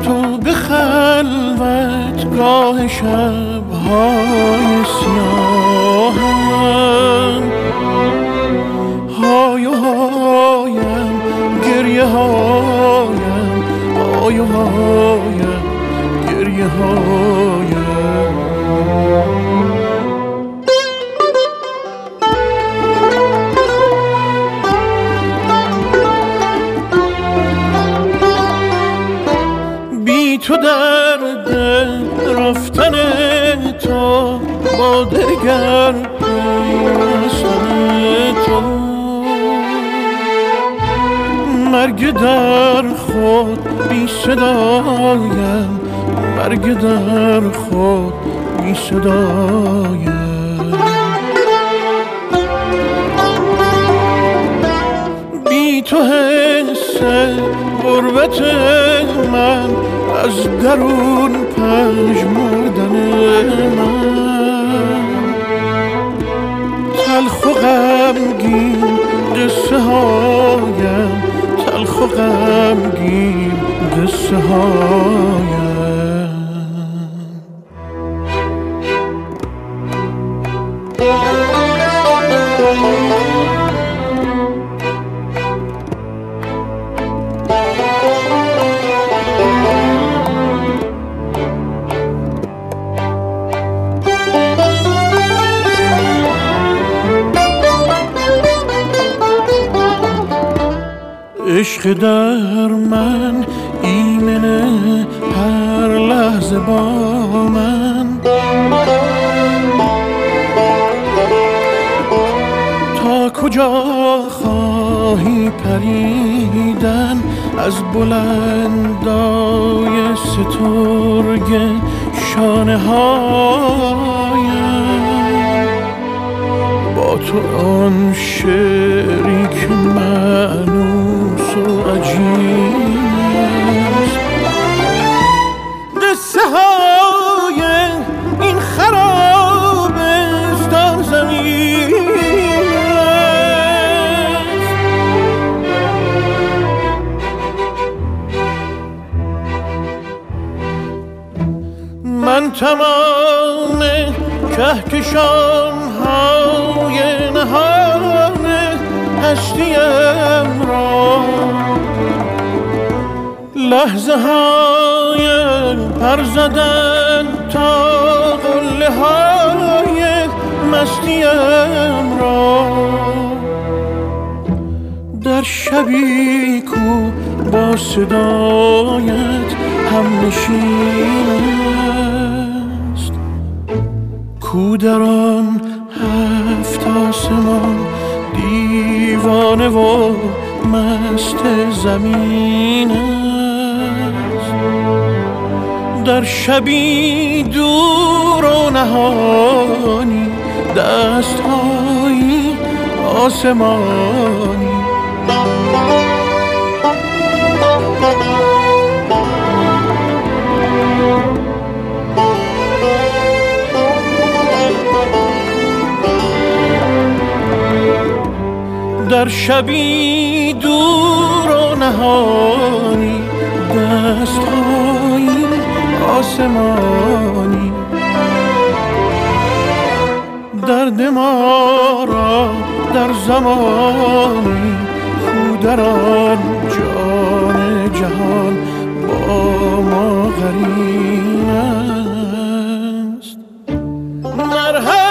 تو به خلوتگاه شب‌های سیاهم، های و هایم گریه هایم، های و هایم گریه هایم. بی تو درد رفتن تو با دگر پیوستن تو، مرگ در خود بی صدایم، مرگ در خود بی صدایم. بی تو حس غربت من از درون پژمردن من، تلخ و غمگین قصه هایم، تلخ و غمگین قصه هایم. عشق در من ایمنه هر لحظه با من، تا کجا خواهی پریدن از بلندای سترگ شانه هایم. با تو آن شعری که مأنوس و عجیب است، قصه های این خرابستان زمین است. من تمام کهکشان های نهان هستیم را، لحظه های پر زدن تا قله های مستیم را، در شبی کو با صدایت هم نشین است، کو در آن هفت آسمان دیوانه و مست زمین است. در شبی دور و نهانی دست‌های آسمانی، در شبی دور و نهانی دست‌های آسمانی. درد ما را در زمانی کو در آن جان جهان با ما قرین است. مرحبا